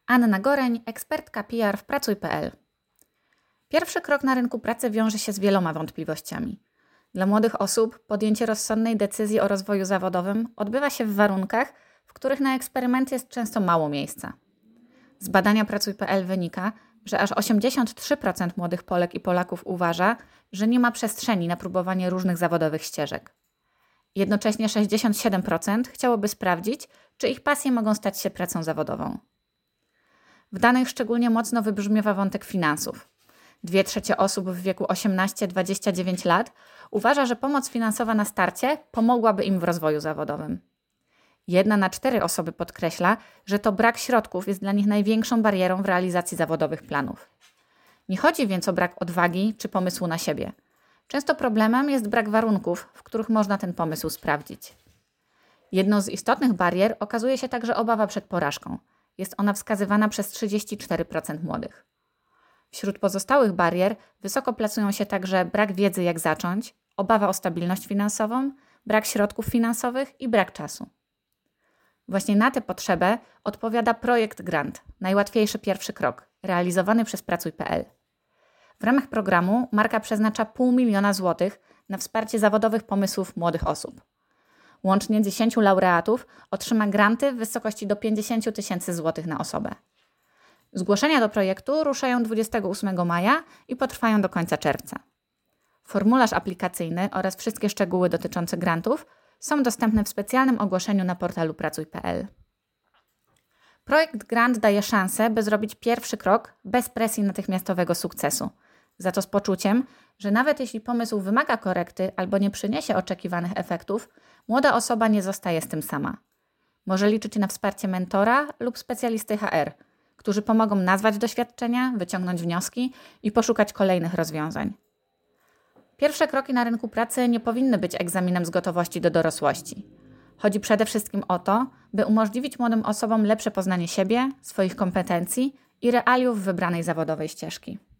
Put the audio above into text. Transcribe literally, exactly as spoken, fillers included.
Anna Goreń, ekspertka P R w pracuj kropka p l. Pierwszy krok na rynku pracy wiąże się z wieloma wątpliwościami. Dla młodych osób podjęcie rozsądnej decyzji o rozwoju zawodowym odbywa się w warunkach, w których na eksperymenty jest często mało miejsca. Z badania pracuj kropka p l wynika, że aż osiemdziesiąt trzy procent młodych Polek i Polaków uważa, że nie ma przestrzeni na próbowanie różnych zawodowych ścieżek. Jednocześnie sześćdziesiąt siedem procent chciałoby sprawdzić, czy ich pasje mogą stać się pracą zawodową. W danych szczególnie mocno wybrzmiewa wątek finansów. Dwie trzecie osób w wieku osiemnaście do dwudziestu dziewięciu lat uważa, że pomoc finansowa na starcie pomogłaby im w rozwoju zawodowym. Jedna na cztery osoby podkreśla, że to brak środków jest dla nich największą barierą w realizacji zawodowych planów. Nie chodzi więc o brak odwagi czy pomysłu na siebie. Często problemem jest brak warunków, w których można ten pomysł sprawdzić. Jedną z istotnych barier okazuje się także obawa przed porażką. Jest ona wskazywana przez trzydzieści cztery procent młodych. Wśród pozostałych barier wysoko placują się także brak wiedzy, jak zacząć, obawa o stabilność finansową, brak środków finansowych i brak czasu. Właśnie na tę potrzebę odpowiada projekt Grant, najłatwiejszy pierwszy krok, realizowany przez pracuj kropka p l. W ramach programu marka przeznacza pół miliona złotych na wsparcie zawodowych pomysłów młodych osób. Łącznie dziesięciu laureatów otrzyma granty w wysokości do pięćdziesiąt tysięcy złotych na osobę. Zgłoszenia do projektu ruszają dwudziestego ósmego maja i potrwają do końca czerwca. Formularz aplikacyjny oraz wszystkie szczegóły dotyczące grantów są dostępne w specjalnym ogłoszeniu na portalu pracuj kropka p l. Projekt Grant daje szansę, by zrobić pierwszy krok bez presji natychmiastowego sukcesu, za to z poczuciem, że nawet jeśli pomysł wymaga korekty albo nie przyniesie oczekiwanych efektów, młoda osoba nie zostaje z tym sama. Może liczyć na wsparcie mentora lub specjalisty H R, którzy pomogą nazwać doświadczenia, wyciągnąć wnioski i poszukać kolejnych rozwiązań. Pierwsze kroki na rynku pracy nie powinny być egzaminem z gotowości do dorosłości. Chodzi przede wszystkim o to, by umożliwić młodym osobom lepsze poznanie siebie, swoich kompetencji i realiów wybranej zawodowej ścieżki.